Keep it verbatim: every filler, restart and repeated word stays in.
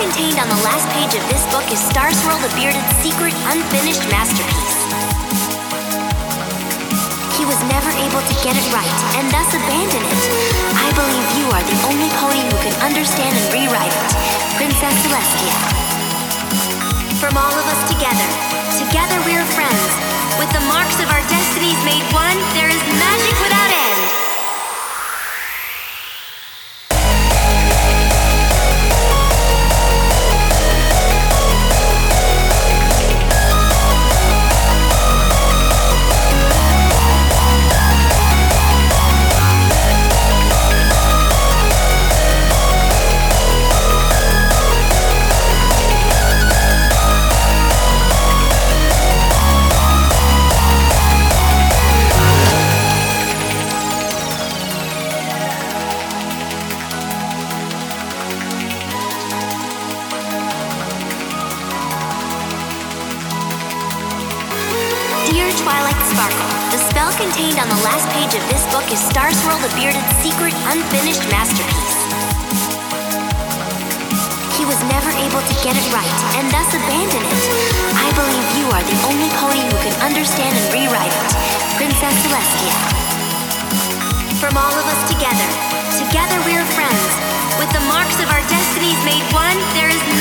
contained on the last page of this book is Starswirl the Bearded's secret, unfinished masterpiece. He was never able to get it right, and thus abandon it. I believe you are the only pony who can understand and rewrite it, Princess Celestia. From all of us together, together we're friends. With the marks of our destinies made one, there is magic without end. Dear Twilight Sparkle, the spell contained on the last page of this book is Starswirl the Bearded's secret, unfinished masterpiece. He was never able to get it right, and thus abandon it. I believe you are the only pony who can understand and rewrite it, Princess Celestia. From all of us together, together we're friends. With the marks of our destinies made one, there is